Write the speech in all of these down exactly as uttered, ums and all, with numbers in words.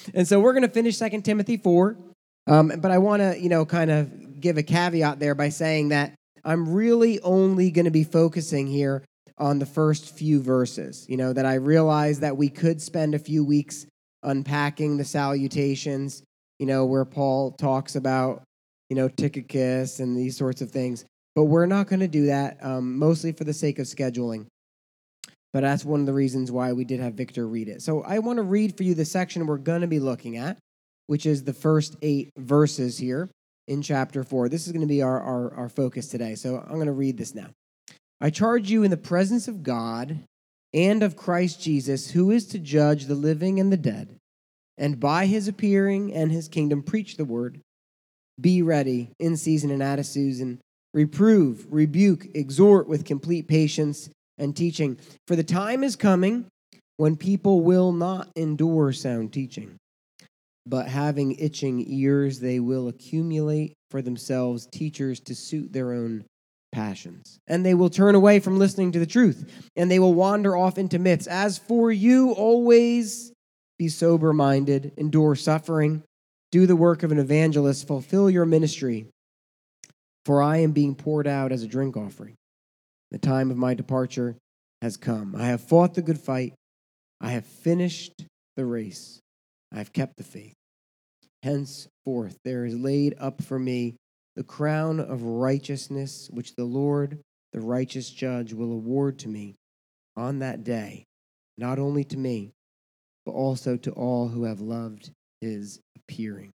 And so we're going to finish Second Timothy four. Um, but I want to, you know, kind of give a caveat there by saying that I'm really only going to be focusing here on the first few verses. You know, that I realize that we could spend a few weeks unpacking the salutations, you know, where Paul talks about, you know, Tychicus and these sorts of things. But we're not going to do that, um, mostly for the sake of scheduling. But that's one of the reasons why we did have Victor read it. So I want to read for you the section we're going to be looking at, which is the first eight verses here in chapter four. This is going to be our, our, our focus today. So I'm going to read this now. I charge you in the presence of God and of Christ Jesus, who is to judge the living and the dead, and by his appearing and his kingdom preach the word. Be ready in season and out of season. Reprove, rebuke, exhort with complete patience and teaching. For the time is coming when people will not endure sound teaching, but having itching ears, they will accumulate for themselves teachers to suit their own passions. And they will turn away from listening to the truth, and they will wander off into myths. As for you, always be sober-minded, endure suffering, do the work of an evangelist, fulfill your ministry. For I am being poured out as a drink offering. The time of my departure has come. I have fought the good fight. I have finished the race. I have kept the faith. Henceforth there is laid up for me the crown of righteousness, which the Lord, the righteous judge, will award to me on that day, not only to me, but also to all who have loved his appearing.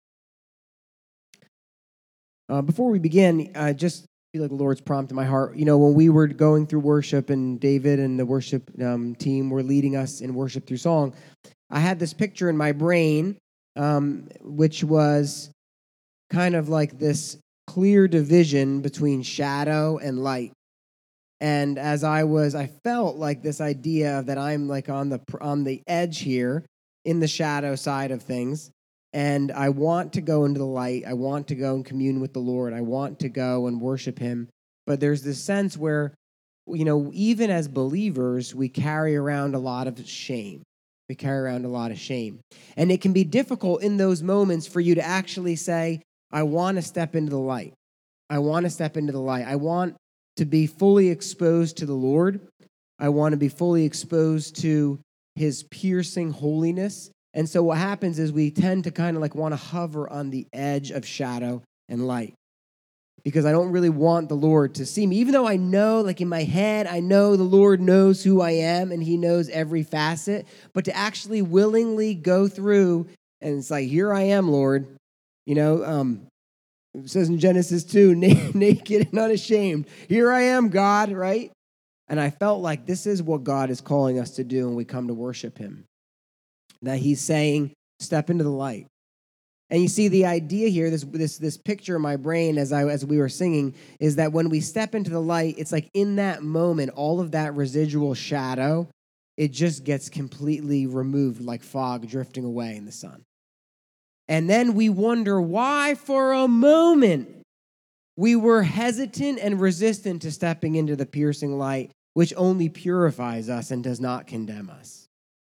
Uh, before we begin, I just feel like the Lord's prompted my heart. You know, when we were going through worship and David and the worship um, team were leading us in worship through song, I had this picture in my brain, um, which was kind of like this clear division between shadow and light. And as I was, I felt like this idea that I'm like on the on the edge here in the shadow side of things. And I want to go into the light. I want to go and commune with the Lord. I want to go and worship him. But there's this sense where, you know, even as believers, we carry around a lot of shame. We carry around a lot of shame. And it can be difficult in those moments for you to actually say, I want to step into the light. I want to step into the light. I want to be fully exposed to the Lord. I want to be fully exposed to his piercing holiness. And so what happens is we tend to kind of like want to hover on the edge of shadow and light, because I don't really want the Lord to see me. Even though I know, like in my head, I know the Lord knows who I am and he knows every facet, but to actually willingly go through and it's like, here I am, Lord. You know, um, it says in Genesis two, naked and unashamed. Here I am, God, right? And I felt like this is what God is calling us to do when we come to worship him. That he's saying, step into the light. And you see the idea here, this this this picture in my brain as I as we were singing, is that when we step into the light, it's like in that moment, all of that residual shadow, it just gets completely removed like fog drifting away in the sun. And then we wonder why for a moment we were hesitant and resistant to stepping into the piercing light, which only purifies us and does not condemn us.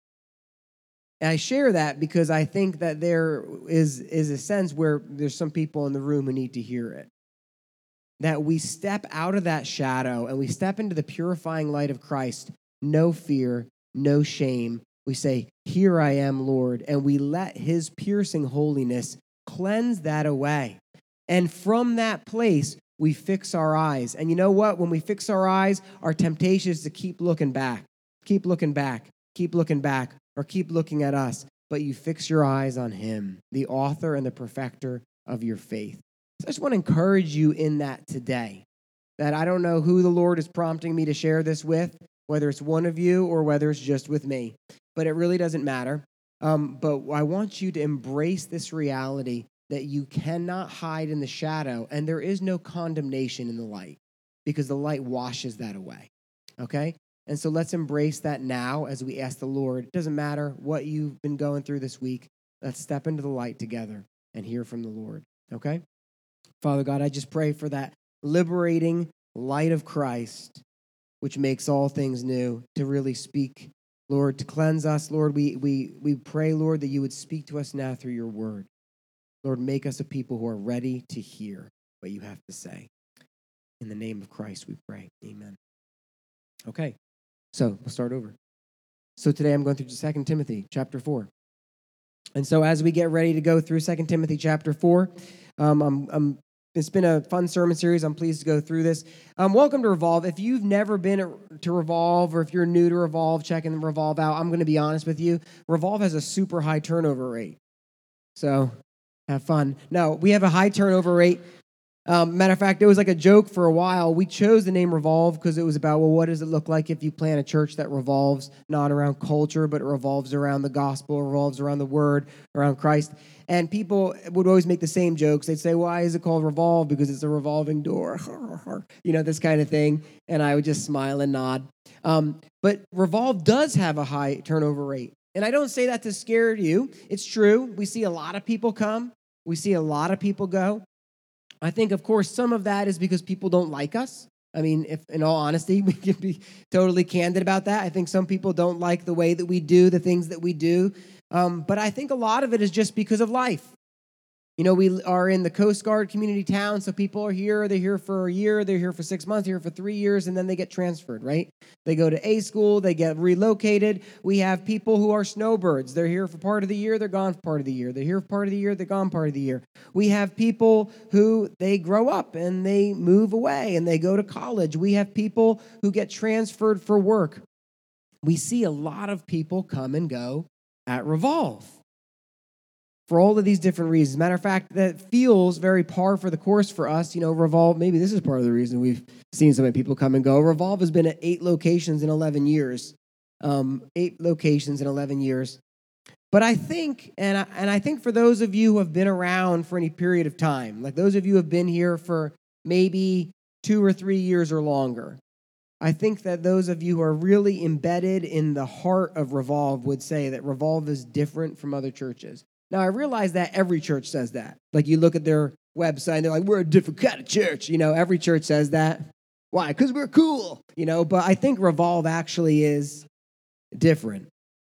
And I share that because I think that there is, is a sense where there's some people in the room who need to hear it. That we step out of that shadow and we step into the purifying light of Christ, no fear, no shame. We say, here I am, Lord, and we let his piercing holiness cleanse that away. And from that place, we fix our eyes. And you know what? When we fix our eyes, our temptation is to keep looking back, keep looking back, keep looking back, or keep looking at us. But you fix your eyes on him, the author and the perfecter of your faith. So I just want to encourage you in that today, that I don't know who the Lord is prompting me to share this with, whether it's one of you or whether it's just with me, but it really doesn't matter. Um, but I want you to embrace this reality that you cannot hide in the shadow, and there is no condemnation in the light, because the light washes that away, okay? And so let's embrace that now as we ask the Lord. It doesn't matter what you've been going through this week. Let's step into the light together and hear from the Lord, okay? Father God, I just pray for that liberating light of Christ, which makes all things new, to really speak Lord, to cleanse us. Lord, we, we, we pray, Lord, that you would speak to us now through your word. Lord, make us a people who are ready to hear what you have to say. In the name of Christ, we pray. Amen. Okay, so we'll start over. So today I'm going through Second Timothy chapter four. And so as we get ready to go through Second Timothy chapter four, um, I'm, I'm, it's been a fun sermon series. I'm pleased to go through this. Um, welcome to Revolve. If you've never been to Revolve, or if you're new to Revolve, checking Revolve out, I'm going to be honest with you. Revolve has a super high turnover rate. So have fun. No, we have a high turnover rate. Um, matter of fact, it was like a joke for a while. We chose the name Revolve because it was about, well, what does it look like if you plant a church that revolves not around culture, but it revolves around the gospel, revolves around the word, around Christ. And people would always make the same jokes. They'd say, why is it called Revolve? Because it's a revolving door, you know, this kind of thing. And I would just smile and nod. Um, but Revolve does have a high turnover rate. And I don't say that to scare you. It's true. We see a lot of people come. We see a lot of people go. I think, of course, some of that is because people don't like us. I mean, if in all honesty, we can be totally candid about that. I think some people don't like the way that we do the things that we do. Um, but I think a lot of it is just because of life. You know, we are in the Coast Guard community town, so people are here. They're here for a year. They're here for six months, here for three years, and then they get transferred, right? They go to A school. They get relocated. We have people who are snowbirds. They're here for part of the year. They're gone for part of the year. They're here for part of the year. They're gone part of the year. We have people who they grow up and they move away and they go to college. We have people who get transferred for work. We see a lot of people come and go at Revolve for all of these different reasons. Matter of fact, that feels very par for the course for us. You know, Revolve, maybe this is part of the reason we've seen so many people come and go. Revolve has been at eight locations in eleven years. Um, eight locations in eleven years. But I think, and I, and I think for those of you who have been around for any period of time, like those of you who have been here for maybe two or three years or longer, I think that those of you who are really embedded in the heart of Revolve would say that Revolve is different from other churches. Now, I realize that every church says that. Like, you look at their website, and they're like, we're a different kind of church. You know, every church says that. Why? Because we're cool. You know, but I think Revolve actually is different.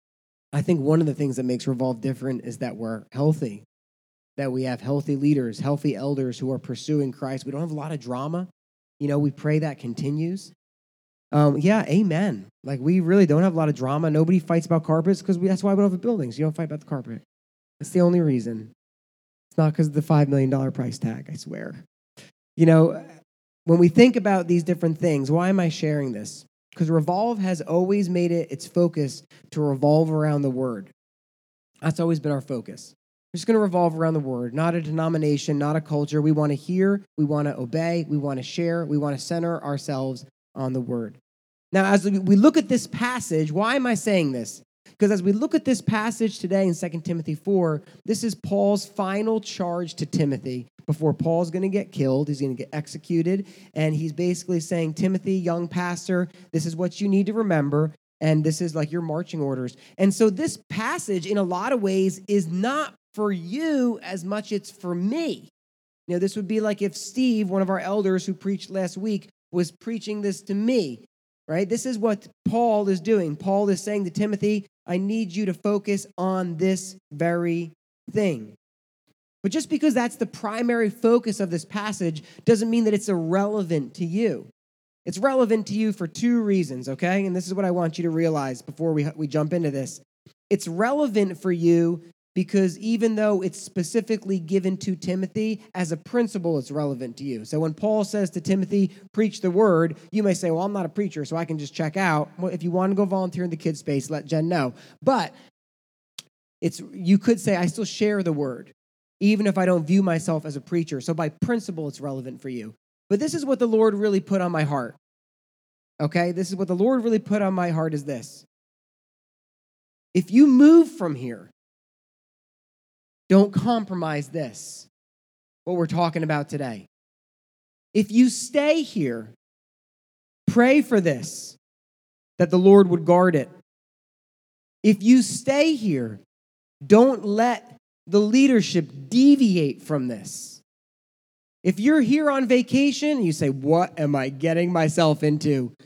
I think one of the things that makes Revolve different is that we're healthy, that we have healthy leaders, healthy elders who are pursuing Christ. We don't have a lot of drama. You know, we pray that continues. Um, yeah, amen. Like, we really don't have a lot of drama. Nobody fights about carpets because that's why we don't have buildings. You don't fight about the carpet. That's the only reason. It's not because of the five million dollars price tag, I swear. You know, when we think about these different things, why am I sharing this? Because Revolve has always made it its focus to revolve around the word. That's always been our focus. We're just going to revolve around the word, not a denomination, not a culture. We want to hear, we want to obey, we want to share, we want to center ourselves on the word. Now, as we look at this passage, why am I saying this? Because as we look at this passage today in Second Timothy four, this is Paul's final charge to Timothy before Paul's going to get killed. He's going to get executed. And he's basically saying, Timothy, young pastor, this is what you need to remember. And this is like your marching orders. And so this passage, in a lot of ways, is not for you as much it's for me. You know, this would be like if Steve, one of our elders who preached last week, was preaching this to me. Right? This is what Paul is doing. Paul is saying to Timothy, I need you to focus on this very thing. But just because that's the primary focus of this passage doesn't mean that it's irrelevant to you. It's relevant to you for two reasons, okay? And this is what I want you to realize before we, we jump into this. It's relevant for you because even though it's specifically given to Timothy, as a principle, it's relevant to you. So when Paul says to Timothy, preach the word, you may say, well, I'm not a preacher, so I can just check out. Well, if you want to go volunteer in the kids' space, let Jen know. But it's you could say, I still share the word, even if I don't view myself as a preacher. So by principle, it's relevant for you. But this is what the Lord really put on my heart. Okay? This is what the Lord really put on my heart is this. If you move from here, don't compromise this, what we're talking about today. If you stay here, pray for this, that the Lord would guard it. If you stay here, don't let the leadership deviate from this. If you're here on vacation and you say, what am I getting myself into?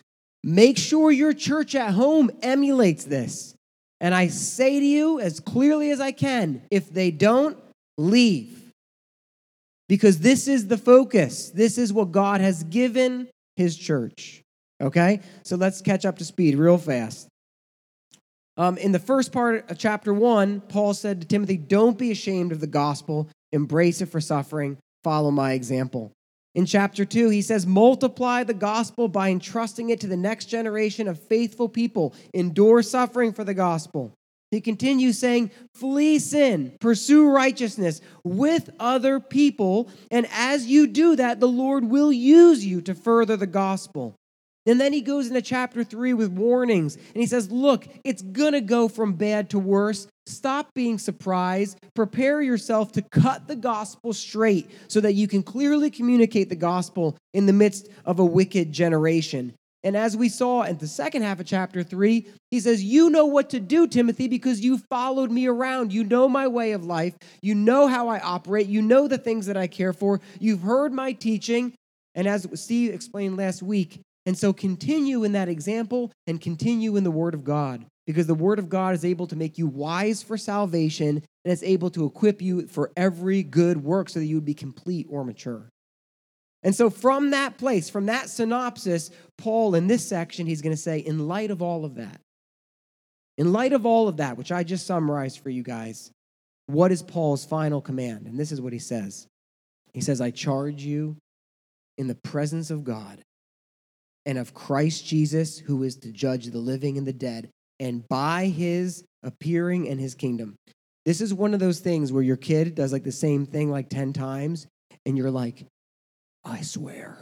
Make sure your church at home emulates this. And I say to you as clearly as I can, if they don't, leave. Because this is the focus. This is what God has given his church. Okay? So let's catch up to speed real fast. Um, in the first part of chapter one, Paul said to Timothy, don't be ashamed of the gospel. Embrace it for suffering. Follow my example. In chapter two, he says, multiply the gospel by entrusting it to the next generation of faithful people. Endure suffering for the gospel. He continues saying, flee sin, pursue righteousness with other people, and as you do that, the Lord will use you to further the gospel. And then he goes into chapter three with warnings, and he says, look, it's going to go from bad to worse. Stop being surprised. Prepare yourself to cut the gospel straight so that you can clearly communicate the gospel in the midst of a wicked generation. And as we saw in the second half of chapter three, he says, you know what to do, Timothy, because you followed me around. You know my way of life. You know how I operate. You know the things that I care for. You've heard my teaching. And as Steve explained last week, and so continue in that example and continue in the Word of God, because the Word of God is able to make you wise for salvation, and it's able to equip you for every good work so that you would be complete or mature. And so from that place, from that synopsis, Paul in this section, he's going to say, in light of all of that, in light of all of that, which I just summarized for you guys, what is Paul's final command? And this is what he says. He says, I charge you in the presence of God and of Christ Jesus, who is to judge the living and the dead, and by his appearing in his kingdom. This is one of those things where your kid does like the same thing like ten times, and you're like, I swear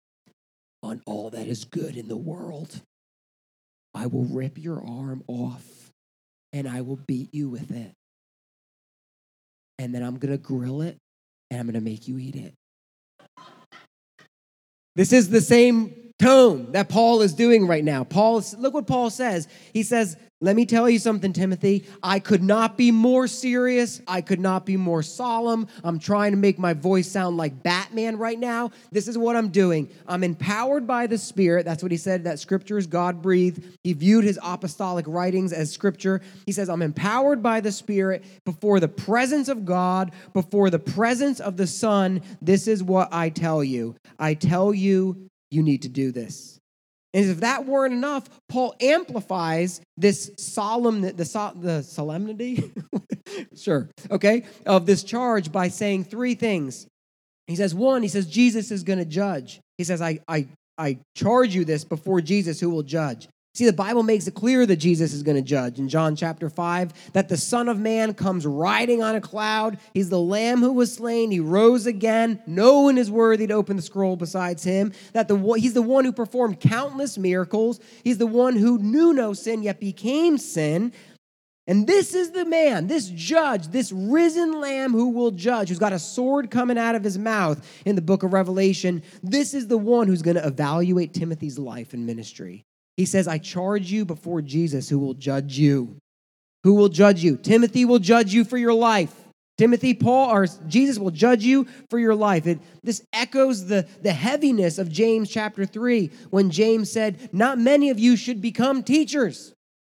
on all that is good in the world, I will rip your arm off, and I will beat you with it. And then I'm going to grill it, and I'm going to make you eat it. This is the same tone that Paul is doing right now. Paul, look what Paul says. He says, let me tell you something, Timothy. I could not be more serious. I could not be more solemn. I'm trying to make my voice sound like Batman right now. This is what I'm doing. I'm empowered by the Spirit. That's what he said, that Scripture is God-breathed. He viewed his apostolic writings as Scripture. He says, I'm empowered by the Spirit before the presence of God, before the presence of the Son. This is what I tell you. I tell you, you need to do this. And if that weren't enough, Paul amplifies this solemn, the, the solemnity, sure, okay, of this charge by saying three things. He says, one, he says, Jesus is going to judge. He says, I, I, I charge you this before Jesus who will judge. See, the Bible makes it clear that Jesus is going to judge. In John chapter five, that the Son of Man comes riding on a cloud. He's the Lamb who was slain. He rose again. No one is worthy to open the scroll besides him. That the He's the one who performed countless miracles. He's the one who knew no sin, yet became sin. And this is the man, this judge, this risen Lamb who will judge, who's got a sword coming out of his mouth in the book of Revelation. This is the one who's going to evaluate Timothy's life and ministry. He says, I charge you before Jesus who will judge you. Who will judge you? Timothy will judge you for your life. Timothy, Paul, or Jesus will judge you for your life. It, this echoes the, the heaviness of James chapter three, when James said, not many of you should become teachers.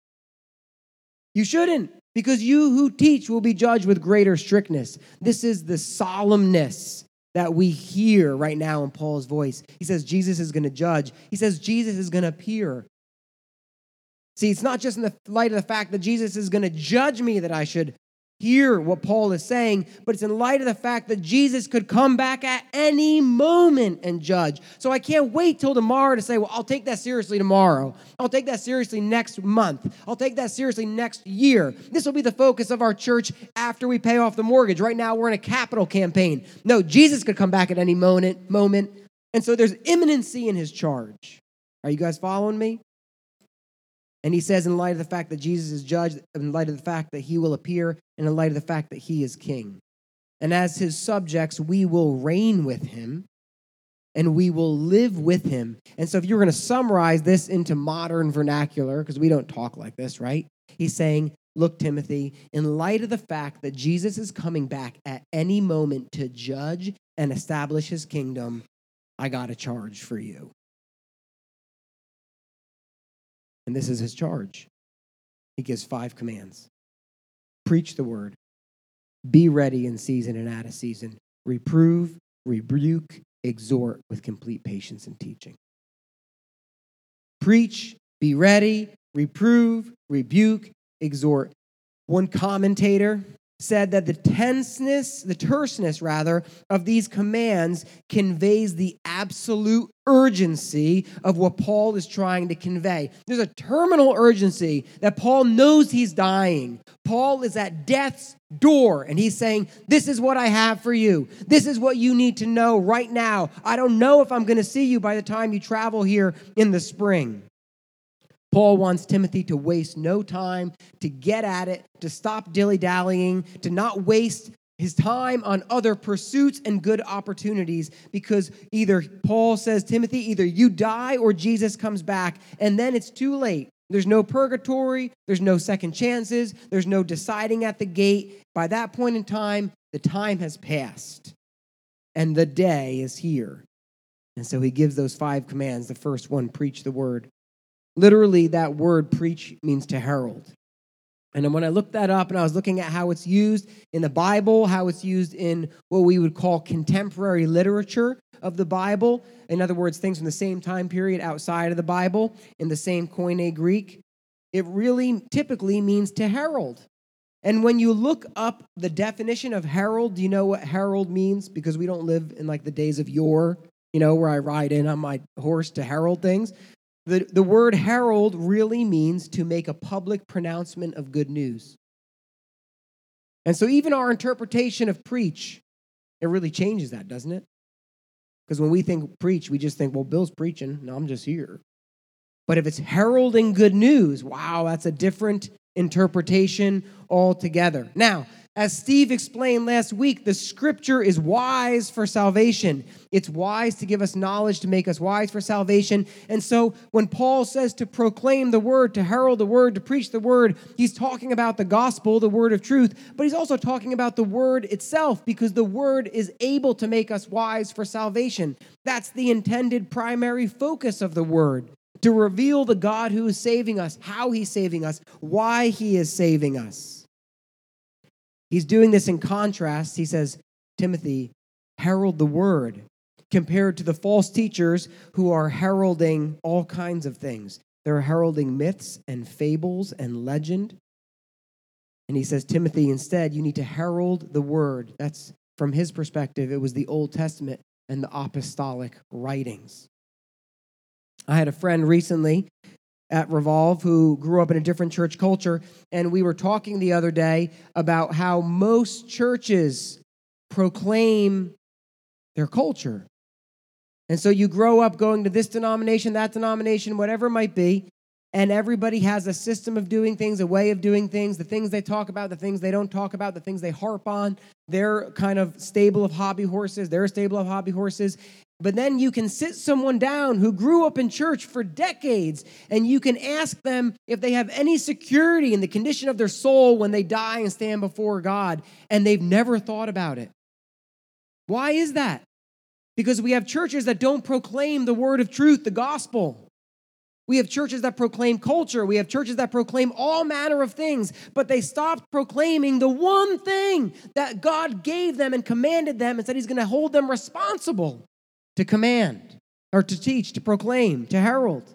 You shouldn't, because you who teach will be judged with greater strictness. This is the solemnness that we hear right now in Paul's voice. He says Jesus is going to judge. He says Jesus is going to appear. See, it's not just in the light of the fact that Jesus is going to judge me that I should hear what Paul is saying, but it's in light of the fact that Jesus could come back at any moment and judge. So I can't wait till tomorrow to say, well, I'll take that seriously tomorrow. I'll take that seriously next month. I'll take that seriously next year. This will be the focus of our church after we pay off the mortgage. Right now, we're in a capital campaign. No, Jesus could come back at any moment. moment. And so there's imminency in his charge. Are you guys following me? And he says, in light of the fact that Jesus is judged, in light of the fact that he will appear, and in light of the fact that he is king. And as his subjects, we will reign with him, and we will live with him. And so if you're going to summarize this into modern vernacular, because we don't talk like this, right? He's saying, look, Timothy, in light of the fact that Jesus is coming back at any moment to judge and establish his kingdom, I got a charge for you. And this is his charge. He gives five commands. Preach the word. Be ready in season and out of season. Reprove, rebuke, exhort with complete patience and teaching. Preach, be ready, reprove, rebuke, exhort. One commentator said that the tenseness, the terseness rather, of these commands conveys the absolute urgency of what Paul is trying to convey. There's a terminal urgency that Paul knows he's dying. Paul is at death's door, and he's saying, this is what I have for you. This is what you need to know right now. I don't know if I'm going to see you by the time you travel here in the spring. Paul wants Timothy to waste no time, to get at it, to stop dilly-dallying, to not waste his time on other pursuits and good opportunities, because either Paul says, Timothy, either you die or Jesus comes back, and then it's too late. There's no purgatory, there's no second chances, there's no deciding at the gate. By that point in time, the time has passed, and the day is here. And so he gives those five commands. The first one, preach the word. Literally, that word preach means to herald. And when I looked that up and I was looking at how it's used in the Bible, how it's used in what we would call contemporary literature of the Bible, in other words, things from the same time period outside of the Bible, in the same Koine Greek, it really typically means to herald. And when you look up the definition of herald, do you know what herald means? Because we don't live in like the days of yore, you know, where I ride in on my horse to herald things. The, the word herald really means to make a public pronouncement of good news. And so even our interpretation of preach, it really changes that, doesn't it? Because when we think preach, we just think, well, Bill's preaching. No, I'm just here. But if it's heralding good news, wow, that's a different interpretation altogether. Now, as Steve explained last week, the scripture is wise for salvation. It's wise to give us knowledge, to make us wise for salvation. And so when Paul says to proclaim the word, to herald the word, to preach the word, he's talking about the gospel, the word of truth, but he's also talking about the word itself, because the word is able to make us wise for salvation. That's the intended primary focus of the word, to reveal the God who is saving us, how he's saving us, why he is saving us. He's doing this in contrast. He says, Timothy, herald the word, compared to the false teachers who are heralding all kinds of things. They're heralding myths and fables and legend. And he says, Timothy, instead, you need to herald the word. That's, from his perspective, it was the Old Testament and the apostolic writings. I had a friend recently at Revolve who grew up in a different church culture, and we were talking the other day about how most churches proclaim their culture. And so you grow up going to this denomination, that denomination, whatever it might be, and everybody has a system of doing things, a way of doing things, the things they talk about, the things they don't talk about, the things they harp on, their kind of stable of hobby horses, their stable of hobby horses. But then you can sit someone down who grew up in church for decades, and you can ask them if they have any security in the condition of their soul when they die and stand before God, and they've never thought about it. Why is that? Because we have churches that don't proclaim the word of truth, the gospel. We have churches that proclaim culture. We have churches that proclaim all manner of things, but they stopped proclaiming the one thing that God gave them and commanded them and said he's going to hold them responsible to command, or to teach, to proclaim, to herald.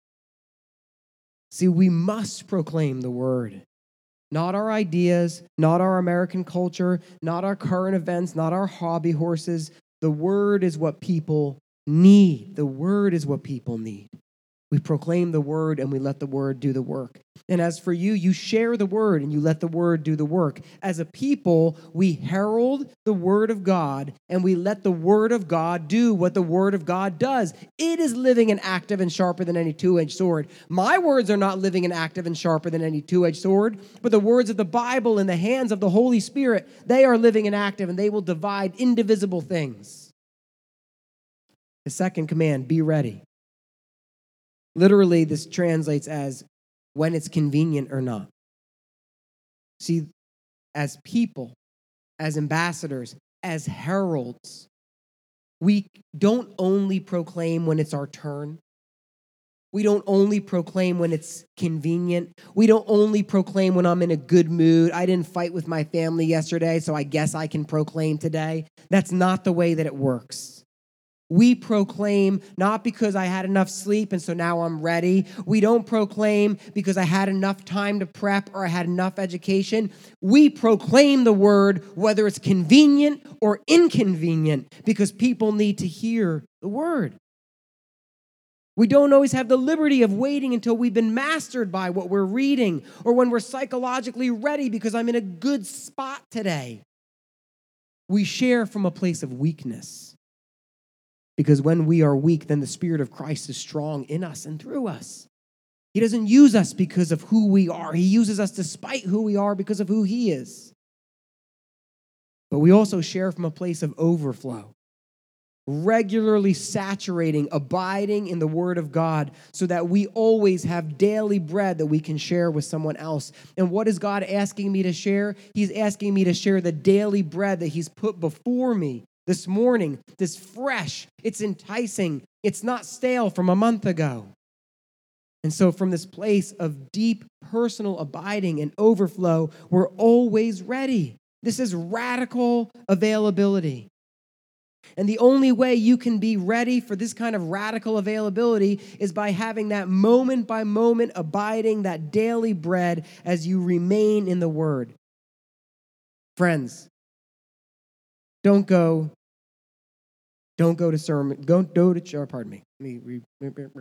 See, we must proclaim the word. Not our ideas, not our American culture, not our current events, not our hobby horses. The word is what people need. The word is what people need. We proclaim the word and we let the word do the work. And as for you, you share the word and you let the word do the work. As a people, we herald the word of God and we let the word of God do what the word of God does. It is living and active and sharper than any two-edged sword. My words are not living and active and sharper than any two-edged sword, but the words of the Bible in the hands of the Holy Spirit, they are living and active and they will divide indivisible things. The second command, be ready. Literally, this translates as when it's convenient or not. See, as people, as ambassadors, as heralds, we don't only proclaim when it's our turn. We don't only proclaim when it's convenient. We don't only proclaim when I'm in a good mood. I didn't fight with my family yesterday, so I guess I can proclaim today. That's not the way that it works. We proclaim not because I had enough sleep and so now I'm ready. We don't proclaim because I had enough time to prep or I had enough education. We proclaim the word whether it's convenient or inconvenient because people need to hear the word. We don't always have the liberty of waiting until we've been mastered by what we're reading or when we're psychologically ready because I'm in a good spot today. We share from a place of weakness because when we are weak, then the Spirit of Christ is strong in us and through us. He doesn't use us because of who we are. He uses us despite who we are because of who He is. But we also share from a place of overflow. Regularly saturating, abiding in the Word of God so that we always have daily bread that we can share with someone else. And what is God asking me to share? He's asking me to share the daily bread that He's put before me this morning. This fresh, it's enticing, it's not stale from a month ago. And so from this place of deep personal abiding and overflow, we're always ready. This is radical availability. And the only way you can be ready for this kind of radical availability is by having that moment by moment abiding, that daily bread as you remain in the Word. Friends, don't go, don't go to sermon, don't go to church, pardon me. Let me re,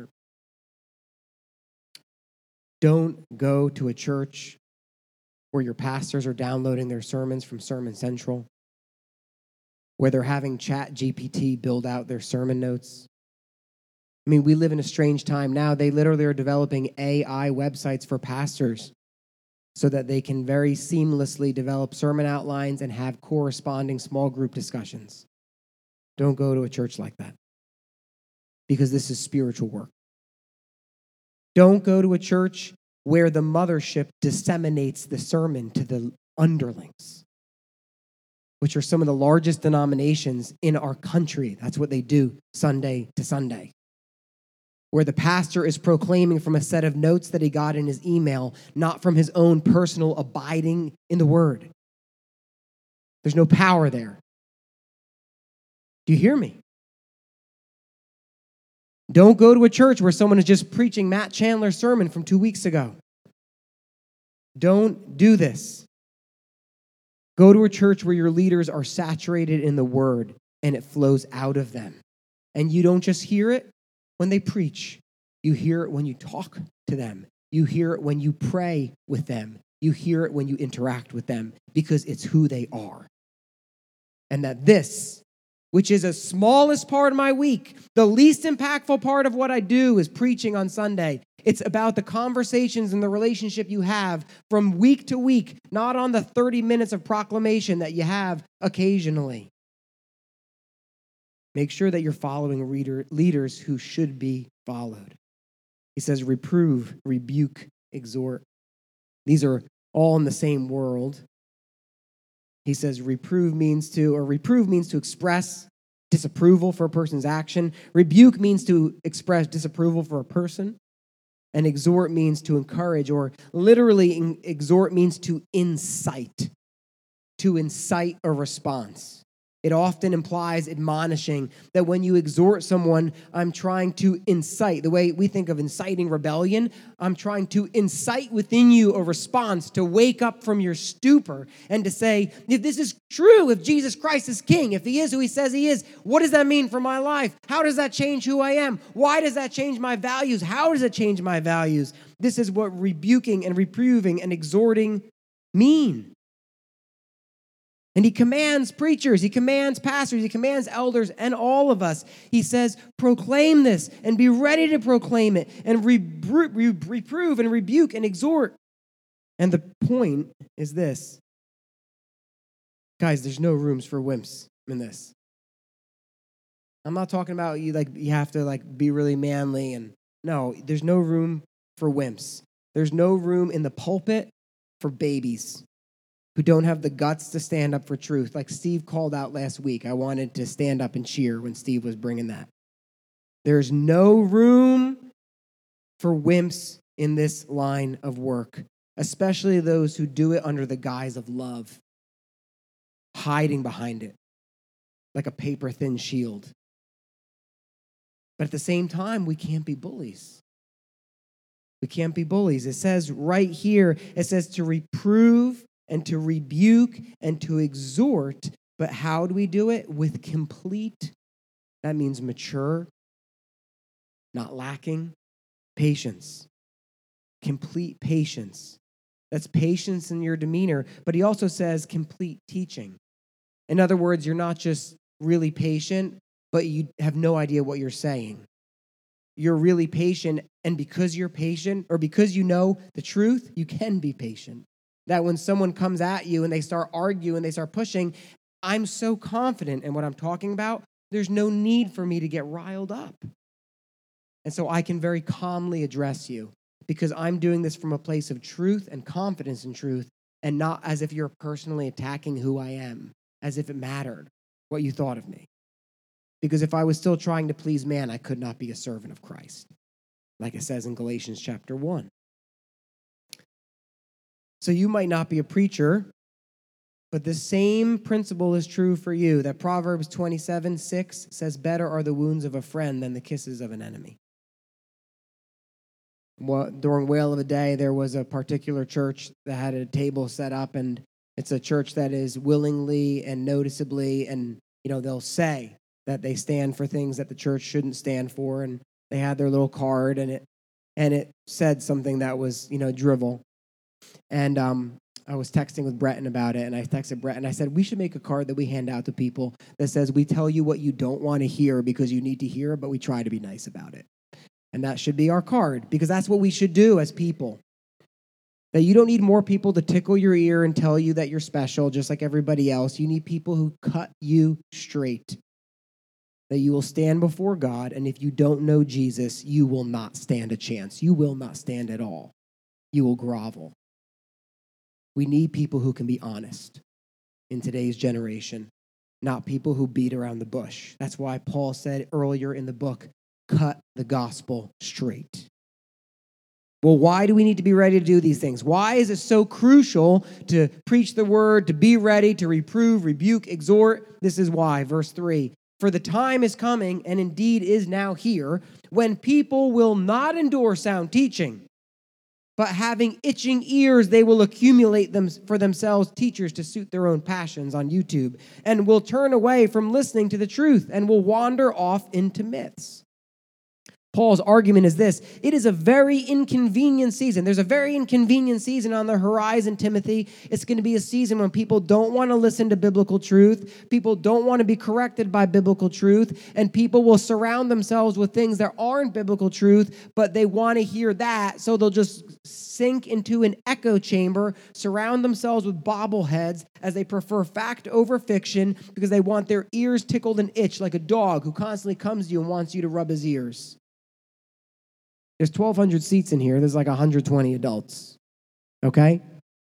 don't go to a church where your pastors are downloading their sermons from Sermon Central, where they're having Chat G P T build out their sermon notes. I mean, we live in a strange time now. They literally are developing A I websites for pastors so that they can very seamlessly develop sermon outlines and have corresponding small group discussions. Don't go to a church like that because this is spiritual work. Don't go to a church where the mothership disseminates the sermon to the underlings, which are some of the largest denominations in our country. That's what they do Sunday to Sunday, where the pastor is proclaiming from a set of notes that he got in his email, not from his own personal abiding in the Word. There's no power there. Do you hear me? Don't go to a church where someone is just preaching Matt Chandler's sermon from two weeks ago. Don't do this. Go to a church where your leaders are saturated in the Word and it flows out of them. And you don't just hear it when they preach. You hear it when you talk to them. You hear it when you pray with them. You hear it when you interact with them because it's who they are. And that this, which is the smallest part of my week, the least impactful part of what I do is preaching on Sunday. It's about the conversations and the relationship you have from week to week, not on the thirty minutes of proclamation that you have occasionally. Make sure that you're following reader, leaders who should be followed. He says, reprove, rebuke, exhort. These are all in the same world. He says reprove means to, or reprove means to express disapproval for a person's action. Rebuke means to express disapproval for a person. And exhort means to encourage, or literally exhort means to incite, to incite a response. It often implies admonishing, that when you exhort someone, I'm trying to incite. The way we think of inciting rebellion, I'm trying to incite within you a response to wake up from your stupor and to say, if this is true, if Jesus Christ is King, if He is who He says He is, what does that mean for my life? How does that change who I am? Why does that change my values? How does it change my values? This is what rebuking and reproving and exhorting mean. And He commands preachers, He commands pastors, He commands elders, and all of us. He says, proclaim this and be ready to proclaim it and repro- re- reprove and rebuke and exhort. And the point is this. Guys, there's no rooms for wimps in this. I'm not talking about you like you have to like be really manly and no, there's no room for wimps. There's no room in the pulpit for babies who don't have the guts to stand up for truth. Like Steve called out last week. I wanted to stand up and cheer when Steve was bringing that. There's no room for wimps in this line of work, especially those who do it under the guise of love, hiding behind it like a paper-thin shield. But at the same time, we can't be bullies. We can't be bullies. It says right here, it says to reprove and to rebuke and to exhort. But how do we do it? With complete, that means mature, not lacking, patience. Complete patience. That's patience in your demeanor. But he also says complete teaching. In other words, you're not just really patient, but you have no idea what you're saying. You're really patient, and because you're patient, or because you know the truth, you can be patient. That when someone comes at you and they start arguing, they start pushing, I'm so confident in what I'm talking about, there's no need for me to get riled up. And so I can very calmly address you because I'm doing this from a place of truth and confidence in truth, and not as if you're personally attacking who I am, as if it mattered what you thought of me. Because if I was still trying to please man, I could not be a servant of Christ, like it says in Galatians chapter one. So you might not be a preacher, but the same principle is true for you, that Proverbs twenty-seven six says, better are the wounds of a friend than the kisses of an enemy. Well, during Whale of a Day, there was a particular church that had a table set up, and it's a church that is willingly and noticeably, and you know, they'll say that they stand for things that the church shouldn't stand for, and they had their little card, and it and it said something that was, you know, drivel. And um, I was texting with Breton about it, and I texted Breton. I said, we should make a card that we hand out to people that says, we tell you what you don't want to hear because you need to hear it, but we try to be nice about it. And that should be our card, because that's what we should do as people. That you don't need more people to tickle your ear and tell you that you're special, just like everybody else. You need people who cut you straight. That you will stand before God, and if you don't know Jesus, you will not stand a chance. You will not stand at all. You will grovel. We need people who can be honest in today's generation, not people who beat around the bush. That's why Paul said earlier in the book, cut the gospel straight. Well, why do we need to be ready to do these things? Why is it so crucial to preach the word, to be ready, to reprove, rebuke, exhort? This is why. Verse three. For the time is coming, and indeed is now here, when people will not endure sound teaching, but having itching ears, they will accumulate them for themselves teachers to suit their own passions on YouTube, and will turn away from listening to the truth, and will wander off into myths. Paul's argument is this: it is a very inconvenient season. There's a very inconvenient season on the horizon, Timothy. It's going to be a season when people don't want to listen to biblical truth. People don't want to be corrected by biblical truth. And people will surround themselves with things that aren't biblical truth, but they want to hear that. So they'll just sink into an echo chamber, surround themselves with bobbleheads as they prefer fact over fiction because they want their ears tickled and itched like a dog who constantly comes to you and wants you to rub his ears. There's twelve hundred seats in here. There's like one hundred twenty adults, okay?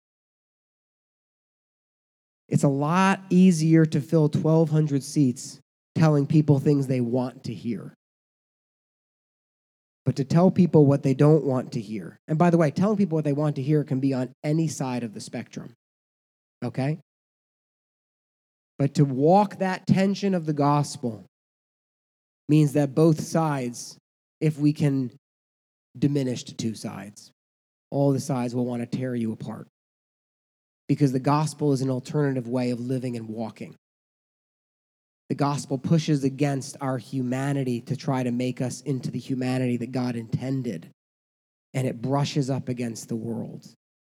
It's a lot easier to fill twelve hundred seats telling people things they want to hear. But to tell people what they don't want to hear, and by the way, telling people what they want to hear can be on any side of the spectrum, okay? But to walk that tension of the gospel means that both sides, if we can diminish to two sides, all the sides will want to tear you apart. Because the gospel is an alternative way of living and walking. The gospel pushes against our humanity to try to make us into the humanity that God intended. And it brushes up against the world.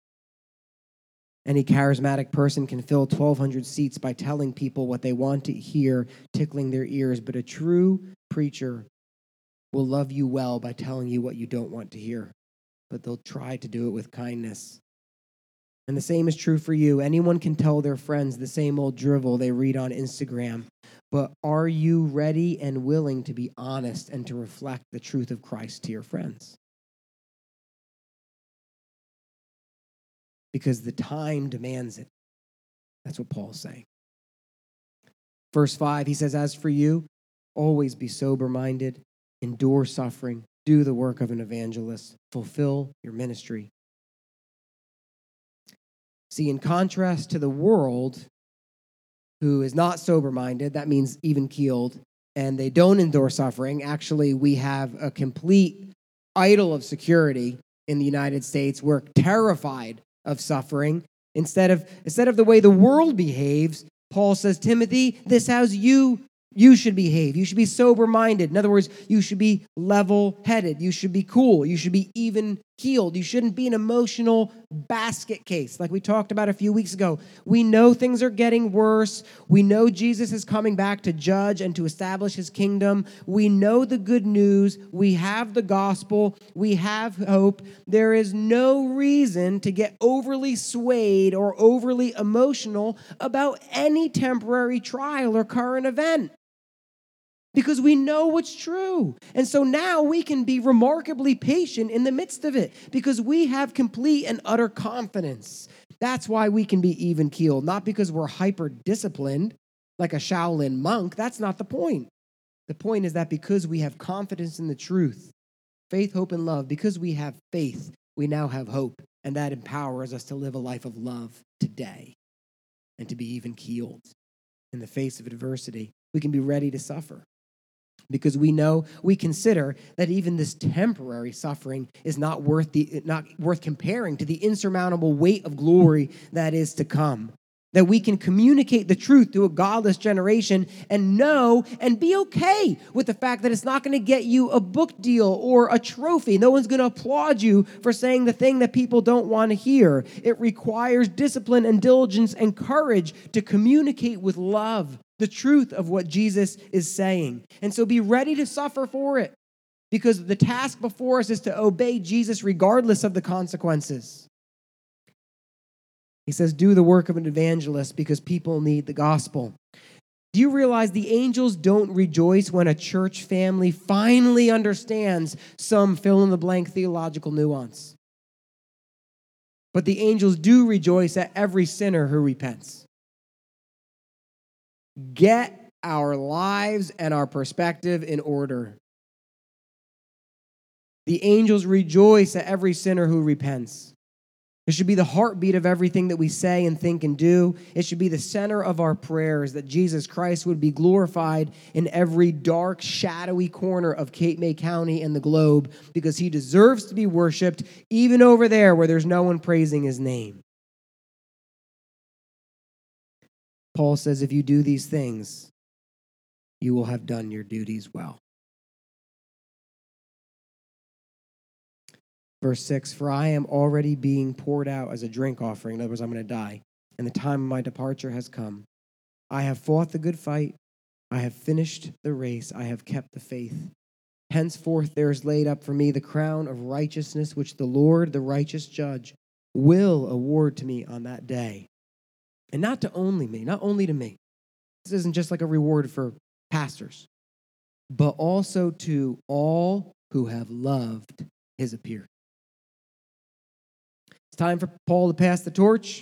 Any charismatic person can fill twelve hundred seats by telling people what they want to hear, tickling their ears. But a true preacher will love you well by telling you what you don't want to hear. But they'll try to do it with kindness. And the same is true for you. Anyone can tell their friends the same old drivel they read on Instagram. But are you ready and willing to be honest and to reflect the truth of Christ to your friends? Because the time demands it. That's what Paul's saying. Verse five, he says, as for you, always be sober-minded, endure suffering, Do the work of an evangelist. Fulfill your ministry. See, in contrast to the world, who is not sober-minded, that means even-keeled, and they don't endure suffering. Actually, we have a complete idol of security in the United States. We're terrified of suffering. Instead of, instead of the way the world behaves, Paul says, Timothy, this is how you, you should behave. You should be sober-minded. In other words, you should be level-headed. You should be cool. You should be even-keeled. You shouldn't be an emotional basket case like we talked about a few weeks ago. We know things are getting worse. We know Jesus is coming back to judge and to establish his kingdom. We know the good news. We have the gospel. We have hope. There is no reason to get overly swayed or overly emotional about any temporary trial or current event, because we know what's true. And so now we can be remarkably patient in the midst of it because we have complete and utter confidence. That's why we can be even-keeled, not because we're hyper-disciplined like a Shaolin monk. That's not the point. The point is that because we have confidence in the truth, faith, hope, and love, because we have faith, we now have hope, and that empowers us to live a life of love today and to be even-keeled in the face of adversity. We can be ready to suffer, because we know, we consider that even this temporary suffering is not worth the not worth comparing to the insurmountable weight of glory that is to come. That we can communicate the truth to a godless generation and know and be okay with the fact that it's not going to get you a book deal or a trophy. No one's going to applaud you for saying the thing that people don't want to hear. It requires discipline and diligence and courage to communicate with love the truth of what Jesus is saying. And so be ready to suffer for it, because the task before us is to obey Jesus regardless of the consequences. He says, do the work of an evangelist because people need the gospel. Do you realize the angels don't rejoice when a church family finally understands some fill-in-the-blank theological nuance? But the angels do rejoice at every sinner who repents. Get our lives and our perspective in order. The angels rejoice at every sinner who repents. It should be the heartbeat of everything that we say and think and do. It should be the center of our prayers, that Jesus Christ would be glorified in every dark, shadowy corner of Cape May County and the globe, because he deserves to be worshiped even over there where there's no one praising his name. Paul says, if you do these things, you will have done your duties well. Verse six, for I am already being poured out as a drink offering. In other words, I'm going to die, and the time of my departure has come. I have fought the good fight. I have finished the race. I have kept the faith. Henceforth there is laid up for me the crown of righteousness, which the Lord, the righteous judge, will award to me on that day. And not to only me, not only to me. This isn't just like a reward for pastors, but also to all who have loved his appearing. It's time for Paul to pass the torch.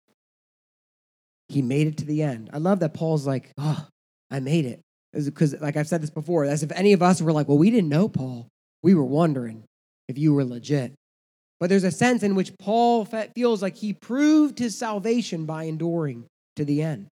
He made it to the end. I love that Paul's like, oh, I made it. Because, like I've said this before, as if any of us were like, well, we didn't know Paul. We were wondering if you were legit. But there's a sense in which Paul feels like he proved his salvation by enduring to the end.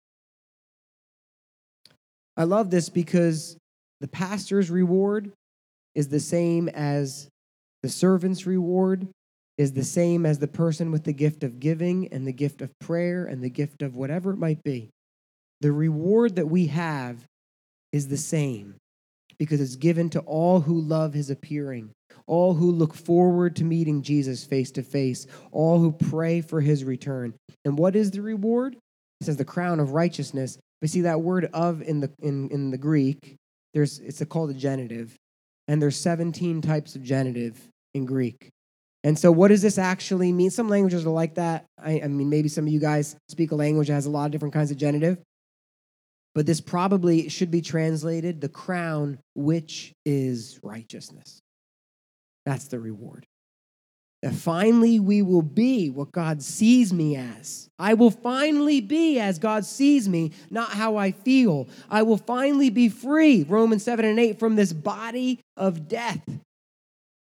I love this because the pastor's reward is the same as the servant's reward, is the same as the person with the gift of giving and the gift of prayer and the gift of whatever it might be. The reward that we have is the same because it's given to all who love his appearing, all who look forward to meeting Jesus face to face, all who pray for his return. And what is the reward? It says the crown of righteousness. We see that word of in the in, in the Greek. There's it's a, called a genitive, and there's seventeen types of genitive in Greek. And so what does this actually mean? Some languages are like that. I, I mean, maybe some of you guys speak a language that has a lot of different kinds of genitive. But this probably should be translated, the crown which is righteousness. That's the reward. That finally we will be what God sees me as. I will finally be as God sees me, not how I feel. I will finally be free, Romans seven and eight, from this body of death.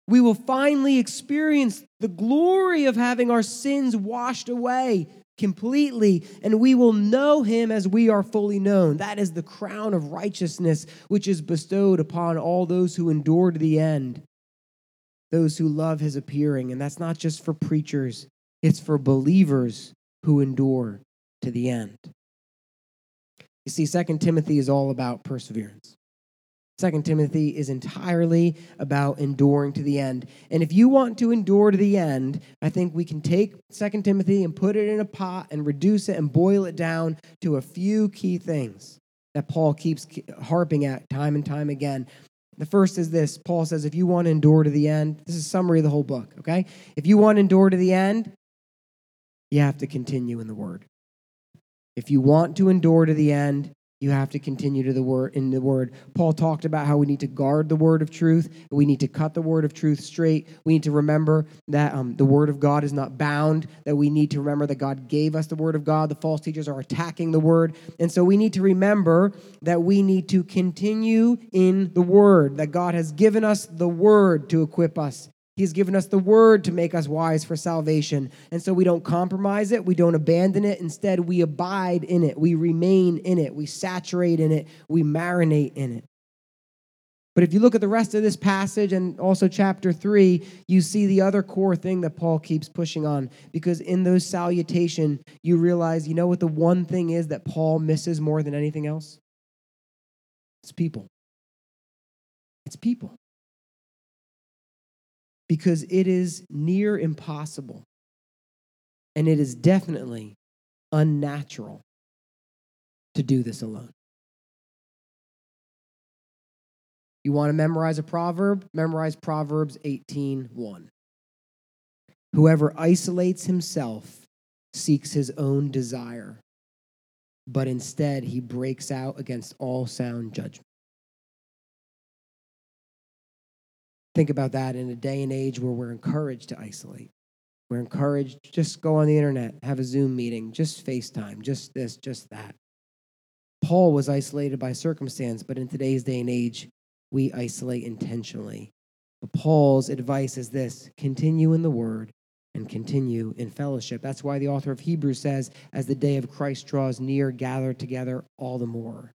We will finally experience the glory of having our sins washed away completely, and we will know him as we are fully known. That is the crown of righteousness which is bestowed upon all those who endure to the end, those who love his appearing. And that's not just for preachers, it's for believers who endure to the end. You see, Second Timothy is all about perseverance. Second Timothy is entirely about enduring to the end. And if you want to endure to the end, I think we can take Second Timothy and put it in a pot and reduce it and boil it down to a few key things that Paul keeps harping at time and time again. The first is this. Paul says, if you want to endure to the end, this is a summary of the whole book, okay? If you want to endure to the end, you have to continue in the word. If you want to endure to the end, you have to continue to the word in the word. Paul talked about how we need to guard the word of truth. We need to cut the word of truth straight. We need to remember that um, the word of God is not bound, that we need to remember that God gave us the word of God. The false teachers are attacking the word. And so we need to remember that we need to continue in the word, that God has given us the word to equip us. He's given us the word to make us wise for salvation. And so we don't compromise it. We don't abandon it. Instead, we abide in it. We remain in it. We saturate in it. We marinate in it. But if you look at the rest of this passage and also chapter three, you see the other core thing that Paul keeps pushing on. Because in those salutation, you realize, you know what the one thing is that Paul misses more than anything else? It's people. It's people. Because it is near impossible, and it is definitely unnatural to do this alone. You want to memorize a proverb? Memorize Proverbs eighteen one. Whoever isolates himself seeks his own desire, but instead he breaks out against all sound judgment. Think about that in a day and age where we're encouraged to isolate. We're encouraged, just go on the internet, have a Zoom meeting, just FaceTime, just this, just that. Paul was isolated by circumstance, but in today's day and age, we isolate intentionally. But Paul's advice is this: continue in the word and continue in fellowship. That's why the author of Hebrews says, as the day of Christ draws near, gather together all the more.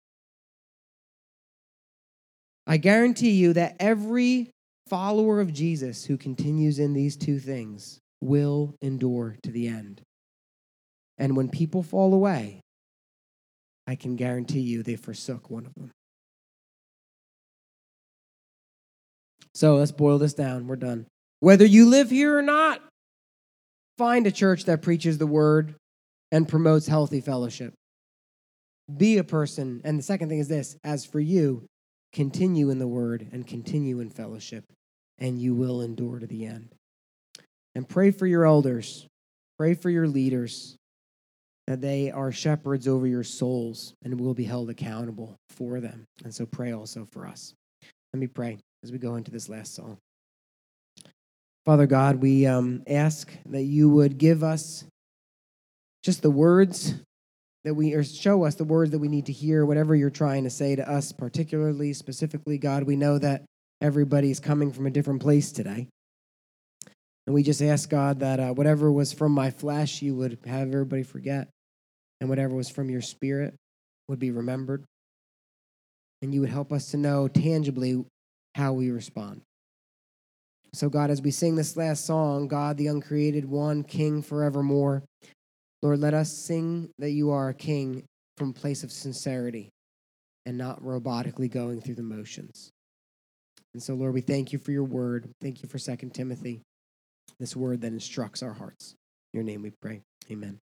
I guarantee you that every follower of Jesus who continues in these two things will endure to the end. And when people fall away, I can guarantee you they forsook one of them. So let's boil this down. We're done. Whether you live here or not, find a church that preaches the word and promotes healthy fellowship. Be a person. And the second thing is this: as for you, continue in the word and continue in fellowship, and you will endure to the end. And pray for your elders. Pray for your leaders, that they are shepherds over your souls and will be held accountable for them. And so pray also for us. Let me pray as we go into this last song. Father God, we um, ask that you would give us just the words that we, or show us the words that we need to hear, whatever you're trying to say to us, particularly, specifically, God. We know that everybody's coming from a different place today. And we just ask, God, that uh, whatever was from my flesh, you would have everybody forget. And whatever was from your spirit would be remembered. And you would help us to know tangibly how we respond. So, God, as we sing this last song, God, the uncreated one, King forevermore, Lord, let us sing that you are a king from a place of sincerity and not robotically going through the motions. And so, Lord, we thank you for your word. Thank you for Second Timothy, this word that instructs our hearts. In your name we pray. Amen.